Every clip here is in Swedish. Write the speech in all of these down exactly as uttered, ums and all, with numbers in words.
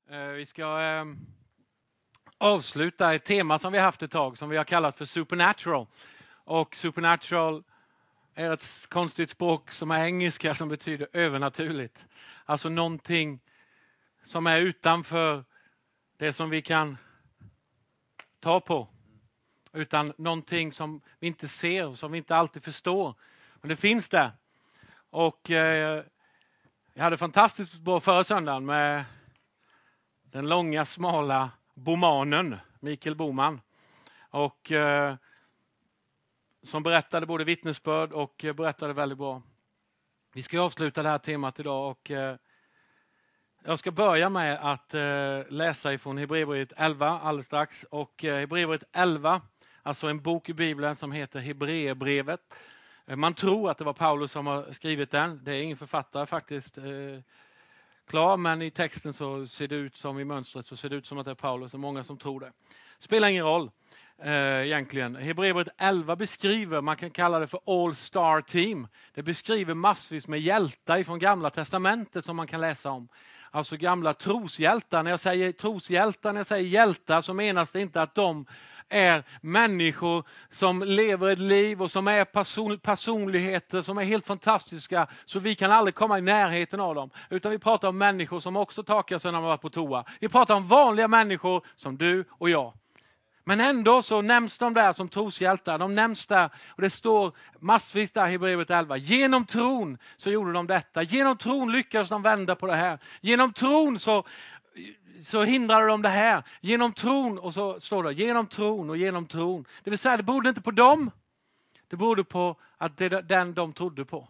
Vi ska eh, avsluta ett tema som vi har haft ett tag som vi har kallat för supernatural. Och supernatural är ett konstigt språk som är engelska som betyder övernaturligt. Alltså någonting som är utanför det som vi kan ta på. Utan någonting som vi inte ser och som vi inte alltid förstår. Men det finns där. Och eh, jag hade fantastiskt bra förra söndagen med den långa, smala bomanen, Mikael Boman. Och eh, som berättade både vittnesbörd och berättade väldigt bra. Vi ska avsluta det här temat idag och eh, jag ska börja med att eh, läsa ifrån Hebreerbrevet elva alldeles strax. Och eh, Hebreerbrevet elva, alltså en bok i Bibeln som heter Hebreerbrevet. Eh, man tror att det var Paulus som har skrivit den. Det är ingen författare faktiskt. Eh, klar, men i texten så ser det ut som i mönstret så ser det ut som att det är Paulus. Det är många som tror det. Spelar ingen roll eh, egentligen. Hebreerbrevet elva beskriver, man kan kalla det för all star team. Det beskriver massvis med hjältar från gamla testamentet som man kan läsa om. Alltså gamla troshjältar. När jag säger troshjältar, när jag säger hjältar så menas det inte att de är människor som lever ett liv och som är person, personligheter som är helt fantastiska så vi kan aldrig komma i närheten av dem. Utan vi pratar om människor som också takar sig när de var på toa. Vi pratar om vanliga människor som du och jag. Men ändå så nämns de där som troshjältar. De nämns där och det står massvis där i Hebreerbrevet elva. Genom tron så gjorde de detta. Genom tron lyckades de vända på det här. Genom tron så, så hindrade de det här. Genom tron och så står det genom tron och genom tron. Det vill säga det berodde inte på dem. Det berodde på att det är den de trodde på.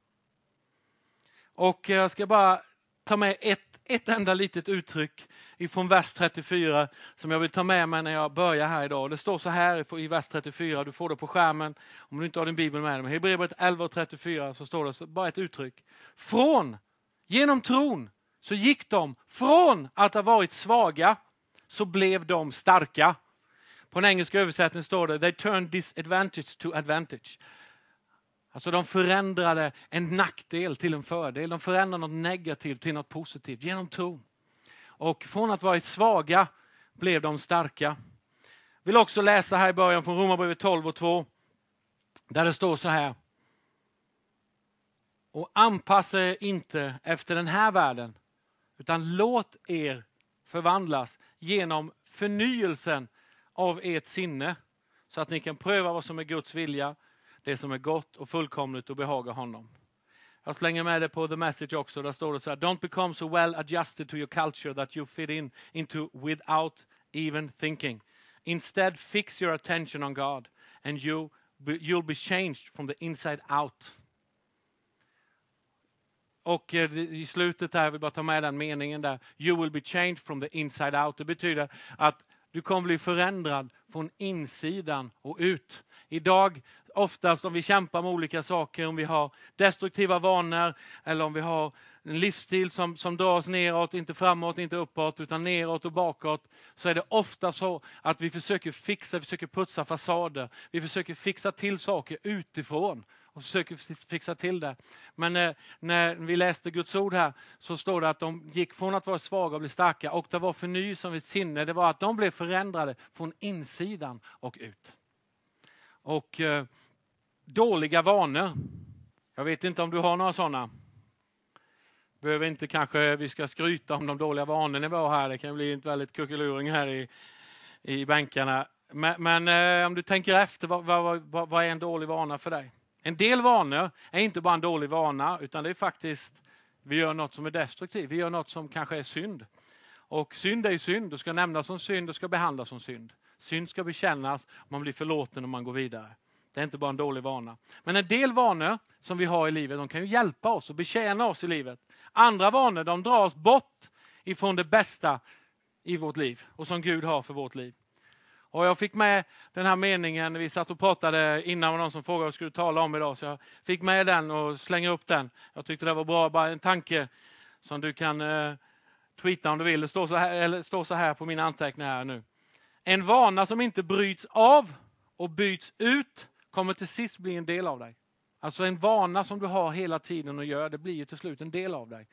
Och jag ska bara ta med ett Ett enda litet uttryck ifrån vers trettiofyra som jag vill ta med mig när jag börjar här idag. Det står så här i vers trettiofyra, du får det på skärmen om du inte har din bibel med dig. Men Hebreerbrevet elva och trettiofyra så står det bara ett uttryck. Från, genom tron så gick de från att ha varit svaga så blev de starka. På en engelsk översättning står det, they turned disadvantage to advantage. Alltså de förändrade en nackdel till en fördel. De förändrade något negativt till något positivt genom tron. Och från att vara svaga blev de starka. Jag vill också läsa här i början från Romarbrevet tolv och två. Där det står så här. Och anpassa er inte efter den här världen. Utan låt er förvandlas genom förnyelsen av ert sinne. Så att ni kan pröva vad som är Guds vilja. Det som är gott och fullkomligt och behagar honom. Jag slänger med det på The Message också. Där står det så här. Don't become so well adjusted to your culture that you fit in into without even thinking. Instead fix your attention on God. And you, you'll be changed from the inside out. Och i slutet här vill jag bara ta med den meningen där. You will be changed from the inside out. Det betyder att du kommer bli förändrad från insidan och ut. Idag oftast om vi kämpar med olika saker, om vi har destruktiva vanor eller om vi har en livsstil som, som dras neråt, inte framåt, inte uppåt utan neråt och bakåt, så är det ofta så att vi försöker fixa, vi försöker putsa fasader, vi försöker fixa till saker utifrån och försöker fixa till det. Men eh, när vi läste Guds ord här så står det att de gick från att vara svaga och bli starka och det var förnyelse av ett sinne, det var att de blev förändrade från insidan och ut. Och eh, dåliga vanor. Jag vet inte om du har några sådana. Behöver inte kanske vi ska skryta om de dåliga vanorna vi har här. Det kan bli en väldigt kuckeluring här i, i bänkarna. Men, men eh, om du tänker efter, vad, vad, vad, vad är en dålig vana för dig? En del vanor är inte bara en dålig vana utan det är faktiskt, vi gör något som är destruktivt. Vi gör något som kanske är synd. Och synd är ju synd. Du ska nämnas som synd och ska behandlas som synd. Synd ska bekännas, man blir förlåten och man går vidare. Det är inte bara en dålig vana. Men en del vanor som vi har i livet, de kan ju hjälpa oss och betjäna oss i livet. Andra vanor, de drar oss bort ifrån det bästa i vårt liv. Och som Gud har för vårt liv. Och jag fick med den här meningen, vi satt och pratade innan var någon som frågade vad jag skulle tala om idag. Så jag fick med den och slänger upp den. Jag tyckte det var bra, bara en tanke som du kan eh, tweeta om du vill. Det står så här, eller står så här på mina anteckningar här nu. En vana som inte bryts av och byts ut kommer till sist bli en del av dig. Alltså en vana som du har hela tiden och gör, det blir ju till slut en del av dig.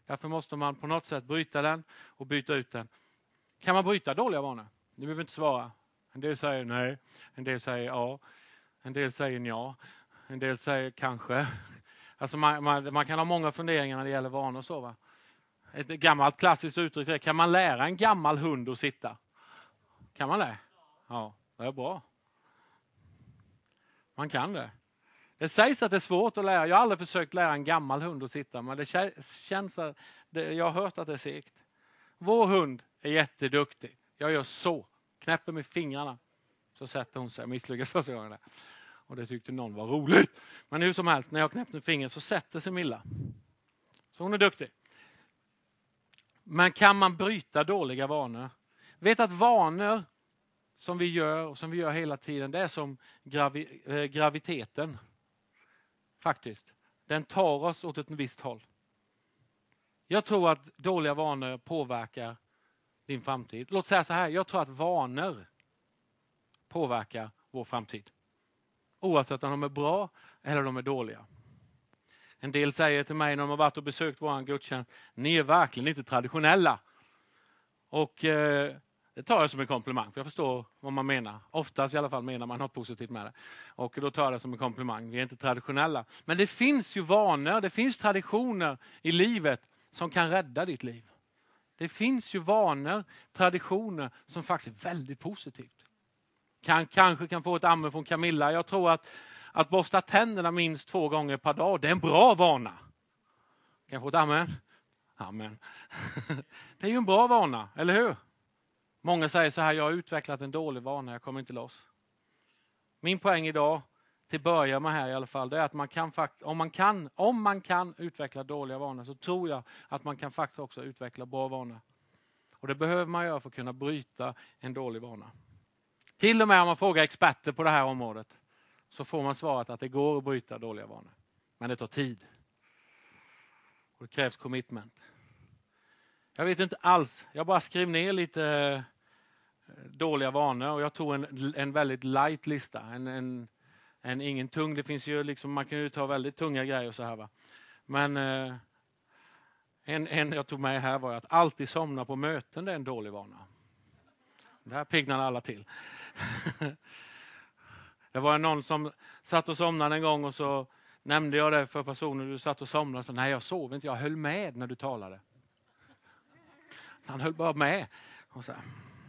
Därför måste man på något sätt bryta den och byta ut den. Kan man bryta dåliga vanor? Du behöver inte svara. En del säger nej, en del säger ja, en del säger ja, en del säger kanske. Alltså man, man, man kan ha många funderingar när det gäller vanor och så, va? Ett gammalt klassiskt uttryck är, kan man lära en gammal hund att sitta? Kan man det? Ja, det är bra. Man kan det. Det sägs att det är svårt att lära. Jag har aldrig försökt lära en gammal hund att sitta, men det känns att det, jag har hört att det är segt. Vår hund är jätteduktig. Jag gör så. Knäpper med fingrarna. Så sätter hon sig. Misslyckades första gången där. Och det tyckte någon var roligt. Men hur som helst, när jag knäpper med fingret så sätter sig Milla. Så hon är duktig. Men kan man bryta dåliga vanor? Vet att vanor som vi gör och som vi gör hela tiden, det är som gravi, äh, graviteten. Faktiskt. Den tar oss åt ett visst håll. Jag tror att dåliga vanor påverkar din framtid. Låt säga så här, jag tror att vanor påverkar vår framtid. Oavsett om de är bra eller de är dåliga. En del säger till mig när de har varit och besökt våran gudstjänst, ni är verkligen inte traditionella. Och eh, det tar jag som en komplimang, för jag förstår vad man menar. Oftast i alla fall menar man något positivt med det. Och då tar jag det som en komplimang, vi är inte traditionella. Men det finns ju vanor, det finns traditioner i livet som kan rädda ditt liv. Det finns ju vanor, traditioner som faktiskt är väldigt positivt. Kan, kanske kan få ett amen från Camilla. Jag tror att, att borsta tänderna minst två gånger per dag, det är en bra vana. Kan jag få ett amen? Amen. Det är ju en bra vana, eller hur? Många säger så här, jag har utvecklat en dålig vana, jag kommer inte loss. Min poäng idag, till börja med här i alla fall, det är att man kan fakt- om, man kan, om man kan utveckla dåliga vanor, så tror jag att man kan faktiskt också utveckla bra vanor. Och det behöver man göra för att kunna bryta en dålig vana. Till och med om man frågar experter på det här området, så får man svaret att det går att bryta dåliga vanor. Men det tar tid. Och det krävs commitment. Jag vet inte alls. Jag bara skrev ner lite dåliga vanor. Och jag tog en, en väldigt light lista. En, en, en ingen tung. Det finns ju liksom, man kan ju ta väldigt tunga grejer och så här, va. Men eh, en, en jag tog med här var att alltid somna på möten, det är en dålig vana. Det här piggnar alla till. Det var någon som satt och somnade en gång och så nämnde jag det för personer. Du satt och somnade och sa, nej jag sov inte, jag höll med när du talade. Han höll bara med. Och så här,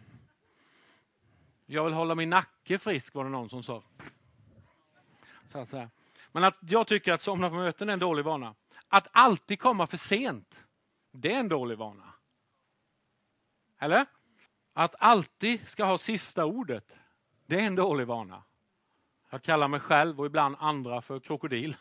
jag vill hålla min nacke frisk, var det någon som sa. Så att så här. Men att jag tycker att somna på möten är en dålig vana. Att alltid komma för sent, det är en dålig vana. Eller? Att alltid ska ha sista ordet, det är en dålig vana. Jag kallar mig själv och ibland andra för krokodil.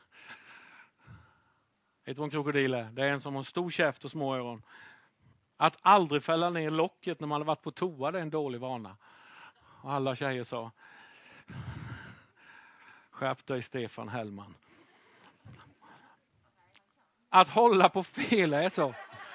Vet du vad en krokodil är? Det är en som har stor käft och små öron. Att aldrig fälla ner locket när man har varit på toa, det är en dålig vana. Och alla tjejer sa, skärp dig Stefan Hellman. Att hålla på fel är så.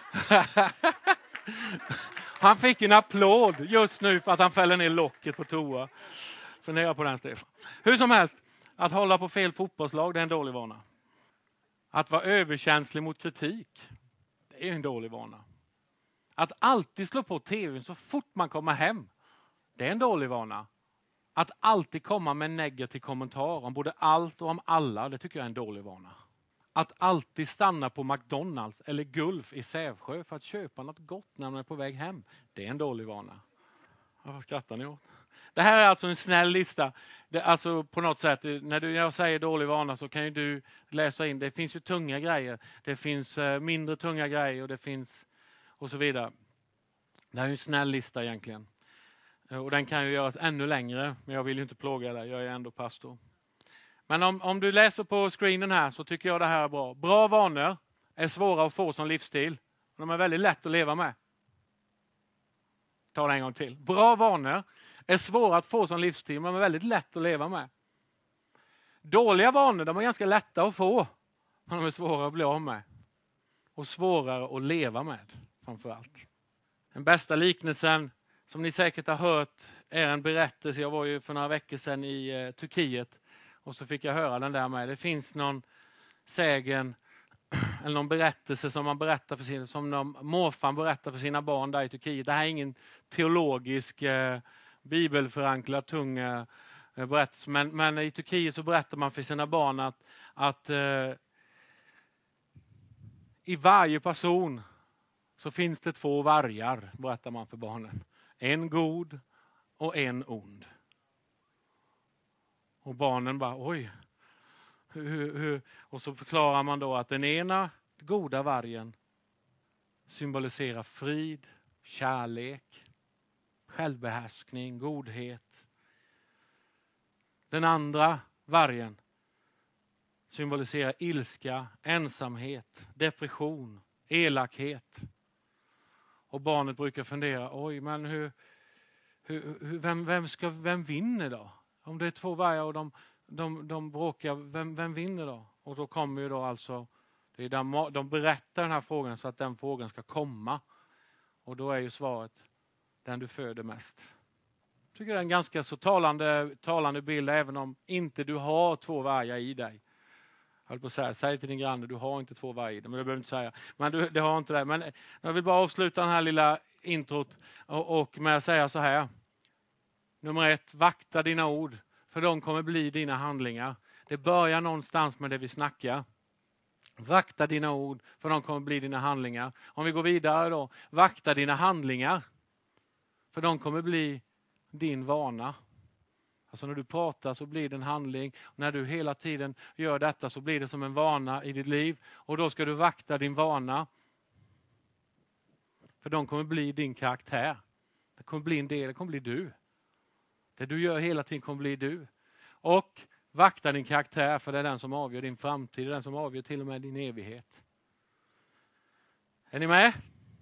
Han fick en applåd just nu för att han fäller ner locket på toa. Fundera på den, Stefan. Hur som helst, att hålla på fel fotbollslag, det är en dålig vana. Att vara överkänslig mot kritik, det är en dålig vana. Att alltid slå på tvn så fort man kommer hem, det är en dålig vana. Att alltid komma med negativ kommentar om både allt och om alla, det tycker jag är en dålig vana. Att alltid stanna på McDonalds eller Gulf i Sävsjö för att köpa något gott när man är på väg hem, det är en dålig vana. Vad skrattar ni åt? Det här är alltså en snäll lista. Det, alltså på något sätt, när du, jag säger dålig vana så kan ju du läsa in. Det finns ju tunga grejer. Det finns uh, mindre tunga grejer och det finns och så vidare. Det här är en snäll lista egentligen. Uh, och den kan ju göras ännu längre. Men jag vill ju inte plåga dig. Jag är ändå pastor. Men om, om du läser på screenen här så tycker jag det här är bra. Bra vanor är svåra att få som livsstil. De är väldigt lätt att leva med. Ta det en gång till. Bra vanor är svåra att få som livsstil, men är väldigt lätt att leva med. Dåliga vanor, de är ganska lätta att få, men de är svåra att bli av med. Och svårare att leva med, framförallt. Den bästa liknelsen, som ni säkert har hört, är en berättelse. Jag var ju för några veckor sedan i eh, Turkiet, och så fick jag höra den där med. Det finns någon sägen, eller någon berättelse som man berättar för sina, som någon morfar berättar för sina barn där i Turkiet. Det här är ingen teologisk, eh, bibelförankrad, tung eh, berättelse. Men, men i Turkiet så berättar man för sina barn att, att eh, i varje person så finns det två vargar, berättar man för barnen. En god och en ond. Och barnen bara, oj. Hur, hur? Och så förklarar man då att den ena goda vargen symboliserar frid, kärlek, självbehärskning, godhet. Den andra vargen symboliserar ilska, ensamhet, depression, elakhet. Och barnet brukar fundera, oj men hur, hur, hur, vem, vem, ska, vem vinner då? Om det är två vargar och de, de, de bråkar, vem, vem vinner då? Och då kommer ju då alltså, det är där, de berättar den här frågan så att den frågan ska komma. Och då är ju svaret, den du föder mest. Jag tycker det är en ganska så talande, talande bild, även om inte du har två vargar i dig. Jag höll på att säga, säg till din granne, du har inte två vargar i dig, men det behöver inte säga. Men du, det har inte det. Men jag vill bara avsluta den här lilla introt och, och med att säga så här. Nummer ett, vakta dina ord, för de kommer bli dina handlingar. Det börjar någonstans med det vi snackar. Vakta dina ord, för de kommer bli dina handlingar. Om vi går vidare då, vakta dina handlingar, för de kommer bli din vana. Alltså när du pratar så blir det en handling. När du hela tiden gör detta så blir det som en vana i ditt liv. Och då ska du vakta din vana. För de kommer bli din karaktär. Det kommer bli en del, det kommer bli du. Det du gör hela tiden kommer bli du. Och vakta din karaktär, för det är den som avgör din framtid. Det är den som avgör till och med din evighet. Är ni med?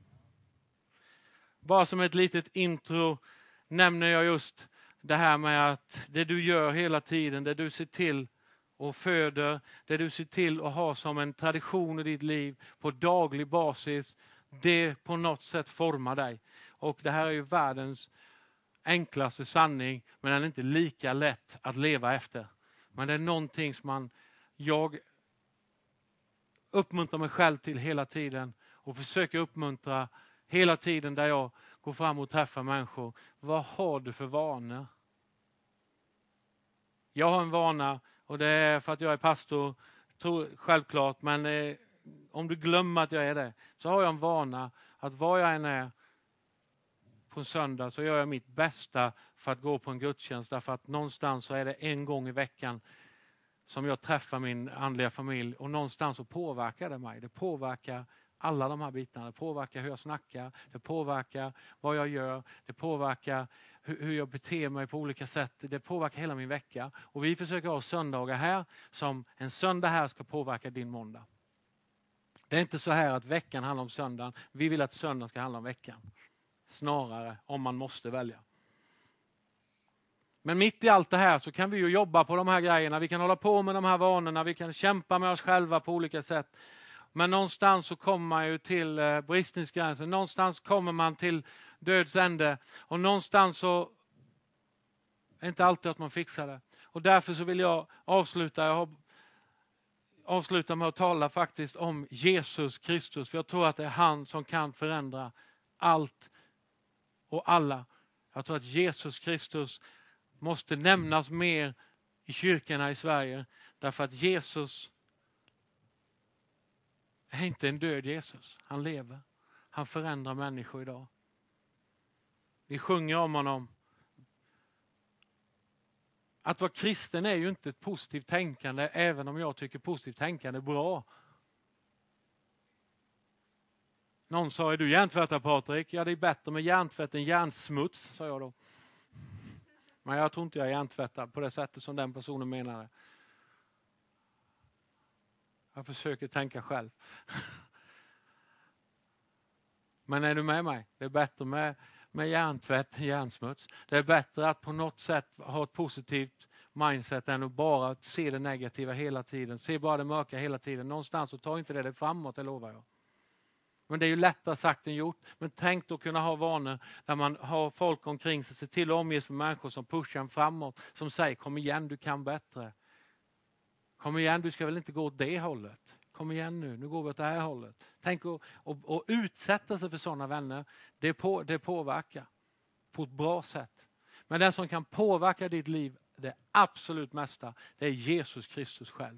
Bara som ett litet intro nämner jag just det här med att det du gör hela tiden, det du ser till och föder, det du ser till att ha som en tradition i ditt liv på daglig basis, det på något sätt formar dig. Och det här är ju världens enklaste sanning, men den är inte lika lätt att leva efter. Men det är någonting som man, jag uppmuntrar mig själv till hela tiden och försöker uppmuntra hela tiden där jag går fram och träffar människor. Vad har du för vanor? Jag har en vana, och det är för att jag är pastor, tror, självklart, men eh, om du glömmer att jag är det, så har jag en vana att var jag än är på en söndag så gör jag mitt bästa för att gå på en gudstjänst, därför att någonstans så är det en gång i veckan som jag träffar min andliga familj, och någonstans så påverkar det mig. Det påverkar alla de här bitarna. Det påverkar hur jag snackar, det påverkar vad jag gör, det påverkar hur jag beter mig på olika sätt. Det påverkar hela min vecka. Och vi försöker ha söndagar här som en söndag här ska påverka din måndag. Det är inte så här att veckan handlar om söndagen. Vi vill att söndagen ska handla om veckan. Snarare om man måste välja. Men mitt i allt det här så kan vi ju jobba på de här grejerna. Vi kan hålla på med de här vanorna. Vi kan kämpa med oss själva på olika sätt. Men någonstans så kommer man ju till eh, bristningsgränsen. Någonstans kommer man till döds ände. Och någonstans så är det inte alltid att man fixar det. Och därför så vill jag avsluta. Jag har avsluta med att tala faktiskt om Jesus Kristus. För jag tror att det är han som kan förändra allt och alla. Jag tror att Jesus Kristus måste nämnas mer i kyrkorna i Sverige. Därför att Jesus är inte en död Jesus. Han lever. Han förändrar människor idag. Vi sjunger om honom. Att vara kristen är ju inte ett positivt tänkande, även om jag tycker positivt tänkande är bra. Någon sa, är du hjärntvättad Patrik? Ja, det är bättre med hjärntvätt än hjärnsmuts, sa jag då. Men jag tror inte jag är hjärntvättad på det sättet som den personen menade. Jag försöker tänka själv. Men är du med mig? Det är bättre med, med hjärntvätt än hjärnsmuts. Det är bättre att på något sätt ha ett positivt mindset än att bara se det negativa hela tiden. Se bara det mörka hela tiden. Någonstans så tar inte det det framåt, det lovar jag. Men det är ju lättare sagt än gjort. Men tänk då kunna ha vanor där man har folk omkring sig. Se till att omges med människor som pushar en framåt. Som säger, kom igen, du kan bättre. Kom igen, du ska väl inte gå åt det hållet. kom igen nu, nu går vi åt det här hållet. Tänk att och, och utsätta sig för sådana vänner, det, på, det påverkar på ett bra sätt. Men den som kan påverka ditt liv, det absolut mesta, det är Jesus Kristus själv.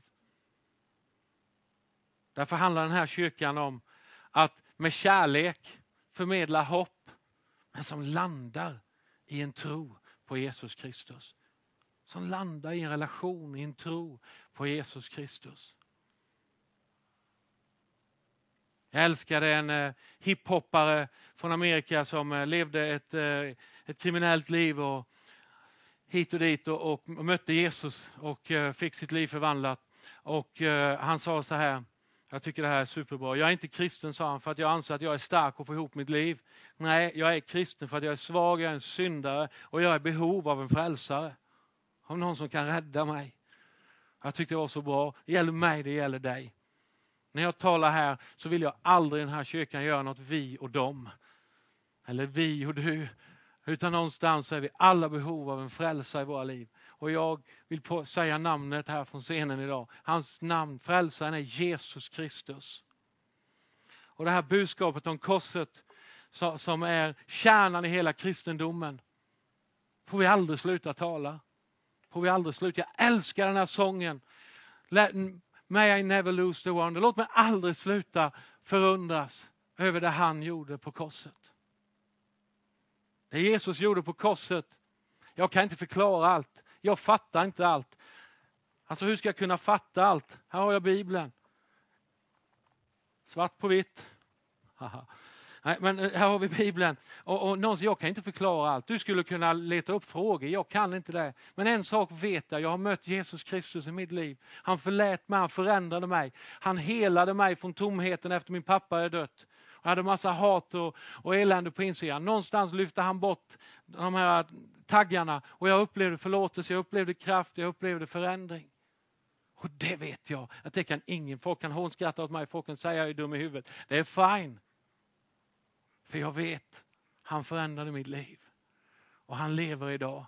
Därför handlar den här kyrkan om att med kärlek förmedla hopp, men som landar i en tro på Jesus Kristus. Som landar i en relation, i en tro på Jesus Kristus. Jag älskade en eh, hiphoppare från Amerika som eh, levde ett, eh, ett kriminellt liv och hit och dit och, och, och mötte Jesus och eh, fick sitt liv förvandlat. Och eh, han sa så här, jag tycker det här är superbra. Jag är inte kristen, sa han, för att jag anser att jag är stark och får ihop mitt liv. Nej, jag är kristen för att jag är svag, jag är en syndare och jag är i behov av en frälsare. Av någon som kan rädda mig. Jag tyckte det var så bra. Det gäller mig, det gäller dig. När jag talar här så vill jag aldrig i den här kyrkan göra något vi och dem. Eller vi och du. Utan någonstans är vi alla behov av en frälsare i våra liv. Och jag vill på, säga namnet här från scenen idag. Hans namn, frälsaren, är Jesus Kristus. Och det här budskapet om korset så, som är kärnan i hela kristendomen. Får vi aldrig sluta tala. Får vi aldrig sluta. Jag älskar den här sången. Let, may I never lose the wonder. Låt mig aldrig sluta förundras över det han gjorde på korset. Det Jesus gjorde på korset. Jag kan inte förklara allt. Jag fattar inte allt. Alltså hur ska jag kunna fatta allt? Här har jag Bibeln. Svart på vitt. Nej, men här har vi Bibeln. Och, och någonsin, jag kan inte förklara allt. Du skulle kunna leta upp frågor. Jag kan inte det. Men en sak vet jag. Jag har mött Jesus Kristus i mitt liv. Han förlät mig. Han förändrade mig. Han helade mig från tomheten efter min pappa är dött. Jag hade massa hat och, och elände på insidan. Någonstans lyfte han bort de här taggarna. Och jag upplevde förlåtelse. Jag upplevde kraft. Jag upplevde förändring. Och det vet jag. Att det kan ingen. Folk kan hånskratta åt mig. Folk kan säga att jag är dum i huvudet. Det är fine. För jag vet. Han förändrade mitt liv. Och han lever idag.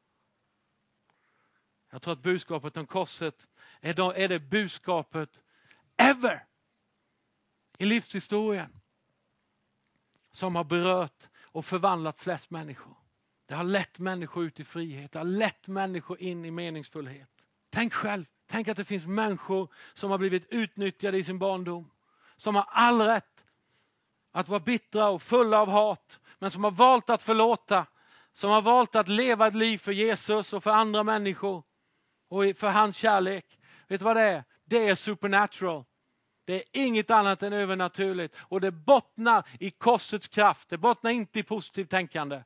Jag tror att budskapet om korset. Är, då, är det budskapet. Ever. I livshistorien. Som har berört och förvandlat flest människor. Det har lett människor ut i frihet. Det har lett människor in i meningsfullhet. Tänk själv. Tänk att det finns människor som har blivit utnyttjade i sin barndom. Som har all rätt att vara bittra och fulla av hat. Men som har valt att förlåta. Som har valt att leva ett liv för Jesus och för andra människor. Och för hans kärlek. Vet du vad det är? Det är supernatural. Det är inget annat än övernaturligt. Och det bottnar i korsets kraft. Det bottnar inte i positivt tänkande.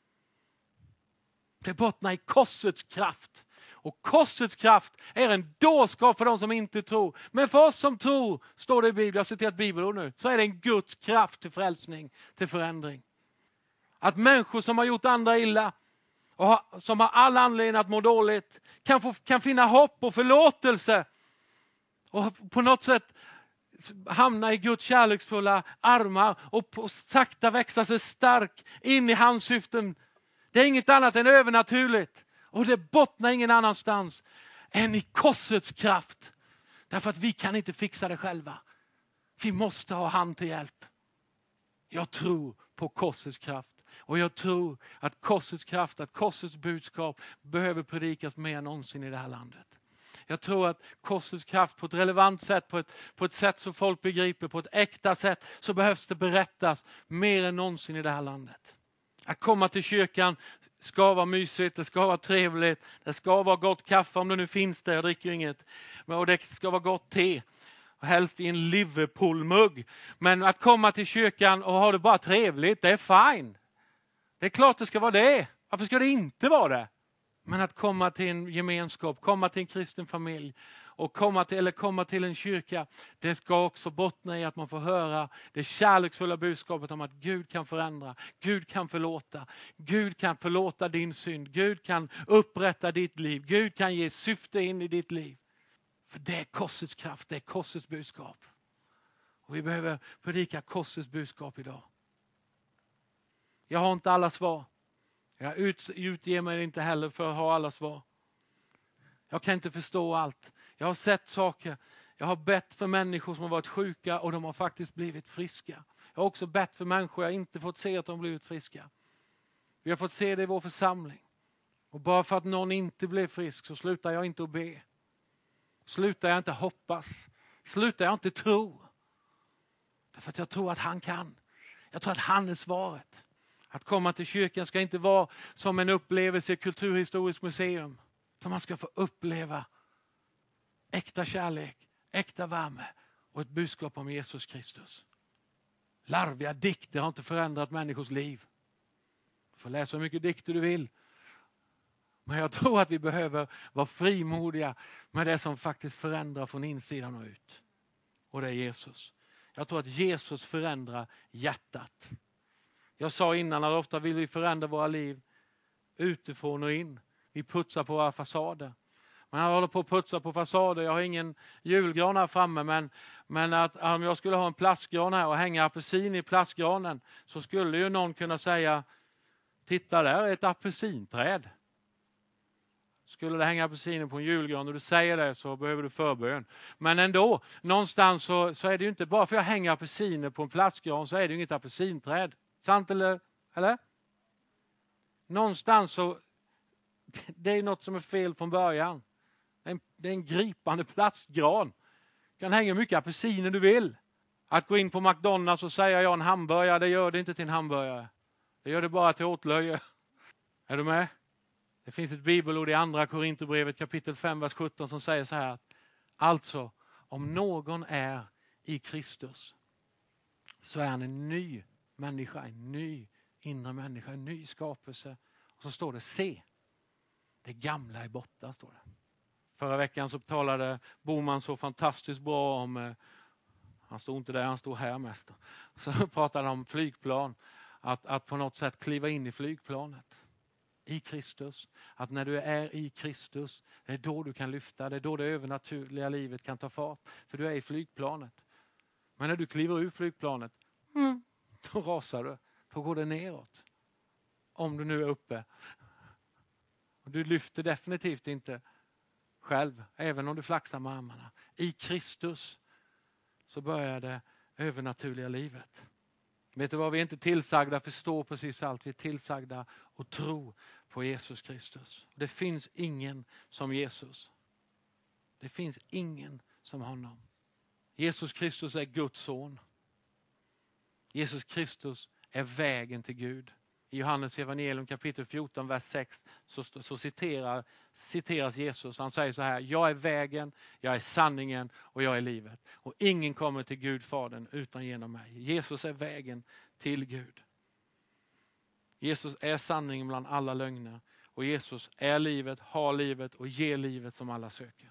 Det bottnar i korsets kraft. Och korsets kraft är en dårskap för de som inte tror. Men för oss som tror, står det i Bibeln, jag har citerat Bibelord nu, så är det en Guds kraft till frälsning, till förändring. Att människor som har gjort andra illa och har, som har all anledning att må dåligt kan, få, kan finna hopp och förlåtelse. Och på något sätt hamna i Guds kärleksfulla armar och på, sakta växa sig stark in i hans syften. Det är inget annat än övernaturligt. Och det bottnar ingen annanstans än i korsets kraft. Därför att vi kan inte fixa det själva. Vi måste ha han till hjälp. Jag tror på korsets kraft. Och jag tror att korsets kraft, att korsets budskap behöver predikas mer än någonsin i det här landet. Jag tror att korsets kraft på ett relevant sätt, på ett, på ett sätt som folk begriper, på ett äkta sätt, så behövs det berättas mer än någonsin i det här landet. Att komma till kyrkan ska vara mysigt, det ska vara trevligt, det ska vara gott kaffe om det nu finns det, jag dricker inget. Och det ska vara gott te, och helst i en Liverpool-mugg. Men att komma till kyrkan och ha det bara trevligt, det är fine. Det är klart det ska vara det. Varför ska det inte vara det? Men att komma till en gemenskap, komma till en kristen familj och komma till, eller komma till en kyrka, det ska också bottna i att man får höra det kärleksfulla budskapet om att Gud kan förändra, Gud kan förlåta, Gud kan förlåta din synd, Gud kan upprätta ditt liv, Gud kan ge syfte in i ditt liv. För det är korsets kraft, det är korsets budskap. Och vi behöver predika korsets budskap idag. Jag har inte alla svar. Jag ut, utger mig inte heller för att ha alla svar. Jag kan inte förstå allt. Jag har sett saker Jag har bett för människor som har varit sjuka och de har faktiskt blivit friska. Jag har också bett för människor jag inte fått se att de blivit friska. Vi har fått se det i vår församling. Och bara för att någon inte blev frisk så slutar jag inte att be. Slutar jag inte hoppas. Slutar jag inte tro. Därför att jag tror att han kan. Jag tror att han är svaret. Att komma till kyrkan ska inte vara som en upplevelse i kulturhistoriskt museum. Utan man ska få uppleva äkta kärlek, äkta värme och ett budskap om Jesus Kristus. Larviga dikter har inte förändrat människors liv. Du får läsa hur mycket dikter du vill. Men jag tror att vi behöver vara frimodiga med det som faktiskt förändrar från insidan och ut. Och det är Jesus. Jag tror att Jesus förändrar hjärtat. Jag sa innan att ofta vill vi förändra våra liv utifrån och in. Vi putsar på våra fasader. Man håller på att putsa på fasader. Jag har ingen julgran här framme. Men, men att om jag skulle ha en plastgran här och hänga apelsin i plastgranen. Så skulle ju någon kunna säga. Titta, där är ett apelsinträd. Skulle det hänga apelsiner på en julgran och du säger det så behöver du förbön. Men ändå, någonstans så, så är det ju inte bara för att jag hänger apelsiner på en plastgran så är det ju inget apelsinträd. Sant eller? Eller? Någonstans så, det är något som är fel från början. Det är en, det är en gripande plastgran. Du kan hänga mycket apelsiner du vill. Att gå in på McDonalds och säga jag en hamburgare, det gör det inte till en hamburgare. Det gör det bara till åtlöje. Är du med? Det finns ett bibelord i andra Korinthierbrevet kapitel fem, vers sjutton som säger så här. Alltså, om någon är i Kristus så är han en ny människa, en ny inre människa, en ny skapelse. Och så står det, se, det gamla är borta, står det. Förra veckan så talade Boman så fantastiskt bra om, eh, han stod inte där, han stod här mest. Så pratade han om flygplan, att, att på något sätt kliva in i flygplanet. I Kristus. Att när du är i Kristus, det är då du kan lyfta. Det är då det övernaturliga livet kan ta fart. För du är i flygplanet. Men när du kliver ur flygplanet, mm, då rasar du. Då går det neråt. Om du nu är uppe. Och du lyfter definitivt inte själv. Även om du flaxar med armarna. I Kristus så börjar det övernaturliga livet. Vet du vad, vi är inte tillsagda att förstå precis allt. Vi är tillsagda att tro på Jesus Kristus. Det finns ingen som Jesus. Det finns ingen som honom. Jesus Kristus är Guds son. Jesus Kristus är vägen till Gud. I Johannes evangelium kapitel fjorton, vers sex så, så citerar, citeras Jesus. Han säger så här, jag är vägen, jag är sanningen och jag är livet. Och ingen kommer till Gud Fadern utan genom mig. Jesus är vägen till Gud. Jesus är sanningen bland alla lögner. Och Jesus är livet, har livet och ger livet som alla söker.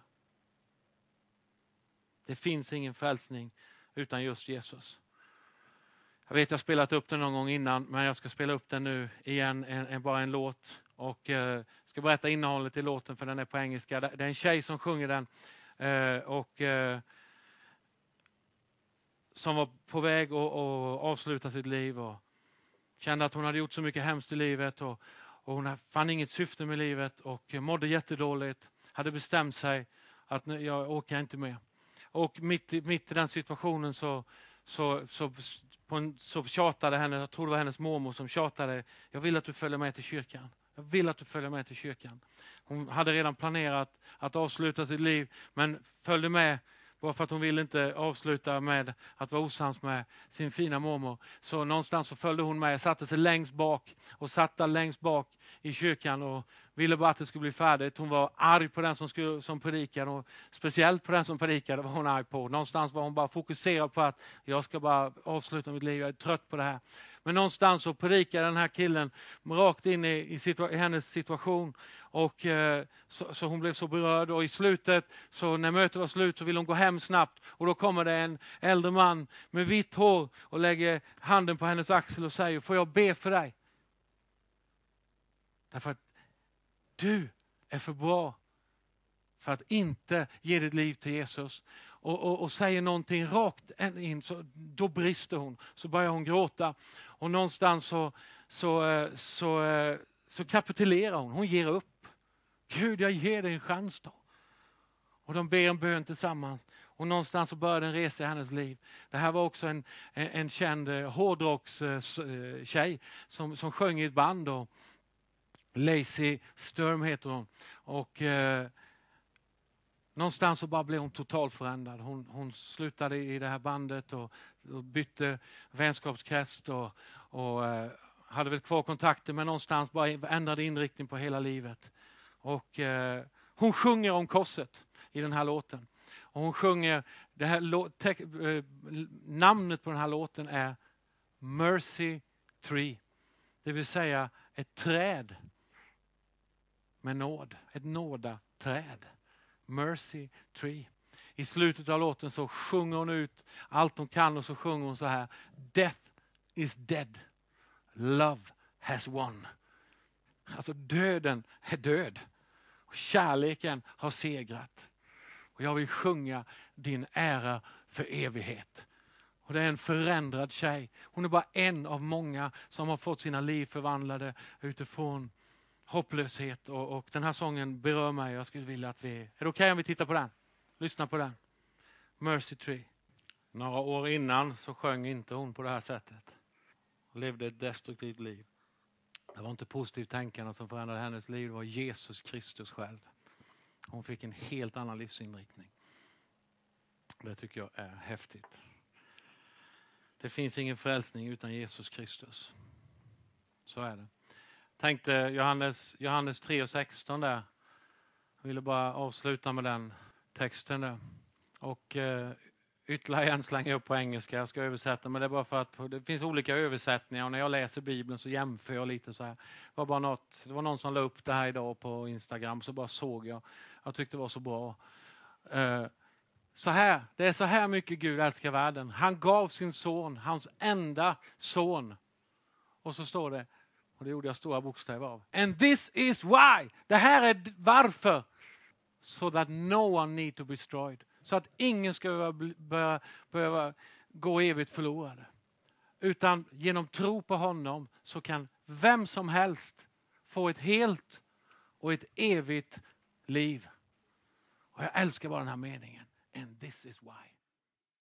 Det finns ingen frälsning utan just Jesus. Jag vet jag har spelat upp den någon gång innan, men jag ska spela upp den nu igen, en, en, bara en låt. Och eh, ska berätta innehållet i låten för den är på engelska. Det är en tjej som sjunger den eh, och eh, som var på väg att avsluta sitt liv och kände att hon hade gjort så mycket hemskt i livet och, och hon fann inget syfte med livet och mådde jättedåligt. Hade bestämt sig att jag åker inte med. Och mitt, mitt i den situationen så, så, så På en, så tjatade henne, jag tror det var hennes mormor som tjatade, jag vill att du följer med till kyrkan. Jag vill att du följer med till kyrkan. Hon hade redan planerat att avsluta sitt liv, men följde med bara för att hon ville inte avsluta med att vara osams med sin fina mormor. Så någonstans så följde hon med, satte sig längst bak och satt där längst bak i kyrkan och ville bara att det skulle bli färdigt. Hon var arg på den som, skulle, som predikade och speciellt på den som predikade var hon arg på. Någonstans var hon bara fokuserad på att jag ska bara avsluta mitt liv, jag är trött på det här. Men någonstans så predikade den här killen rakt in i, i, situa- i hennes situation och eh, så, så hon blev så berörd och i slutet, så när mötet var slut så ville hon gå hem snabbt och då kommer det en äldre man med vitt hår och lägger handen på hennes axel och säger, får jag be för dig? Därför att du är för bra för att inte ge ditt liv till Jesus. Och, och, och säger någonting rakt in, så då brister hon. Så börjar hon gråta. Och någonstans så, så, så, så kapitulerar hon. Hon ger upp. Gud, jag ger dig en chans då. Och de ber en bön tillsammans. Och någonstans så började en resa i hennes liv. Det här var också en, en, en känd eh, hårdrockstjej som, som sjöng i ett band. Och Lacey Sturm heter hon. Och eh, någonstans så bara blev hon totalt förändrad. Hon, hon slutade i det här bandet och, och bytte vänskapskrets och, och eh, hade väl kvar kontakter, men någonstans bara ändrade inriktning på hela livet. Och eh, hon sjunger om korset i den här låten. Och hon sjunger, det här te, eh, namnet på den här låten är Mercy Tree. Det vill säga ett träd med nåd. Ett nådaträd. Mercy Tree. I slutet av låten så sjunger hon ut allt hon kan och så sjunger hon så här. Death is dead. Love has won. Alltså döden är död. Och kärleken har segrat. Och jag vill sjunga din ära för evighet. Och det är en förändrad tjej. Hon är bara en av många som har fått sina liv förvandlade utifrån hopplöshet. Och, och den här sången berör mig. Jag skulle vilja att vi... Är det okej okay om vi tittar på den? Lyssna på den. Mercy Tree. Några år innan så sjöng inte hon på det här sättet. Hon levde ett destruktivt liv. Det var inte positivt tänkande som förändrade hennes liv. Det var Jesus Kristus själv. Hon fick en helt annan livsinriktning. Det tycker jag är häftigt. Det finns ingen frälsning utan Jesus Kristus. Så är det. Tänkte Johannes, Johannes tre och sexton där. Jag ville bara avsluta med den texten där. Och eh, ytterligare en slänger jag upp på engelska. Jag ska översätta, men det är bara för att det finns olika översättningar. Och när jag läser Bibeln så jämför jag lite så här. Det var bara något, det var någon som la upp det här idag på Instagram, så bara såg jag. Jag tyckte det var så bra. Eh, så här, det är så här mycket Gud älskar världen. Han gav sin son, hans enda son. Och så står det, och det gjorde jag stora bokstäver av. And this is why. Det här är varför. So that no one need to be destroyed. Så att ingen ska behöva, behöva, behöva gå evigt förlorade. Utan genom tro på honom så kan vem som helst få ett helt och ett evigt liv. Och jag älskar bara den här meningen. And this is why.